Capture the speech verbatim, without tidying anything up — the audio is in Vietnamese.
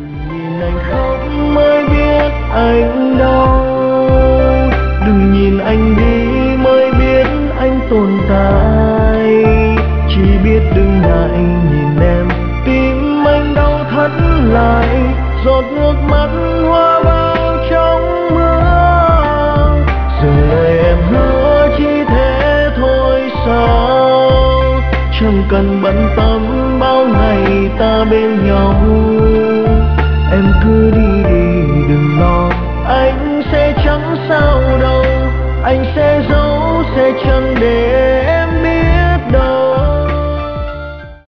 Nhìn anh khóc mới biết anh đau, đừng nhìn anh đi mới biết anh tồn tại. Chỉ biết đừng ngại nhìn em, tim anh đau thắt lại, giọt nước mắt hoa bao trong mưa. Dừng lời em hứa chỉ thế thôi sao, chẳng cần bận tâm bao ngày ta bên nhau. Em cứ đi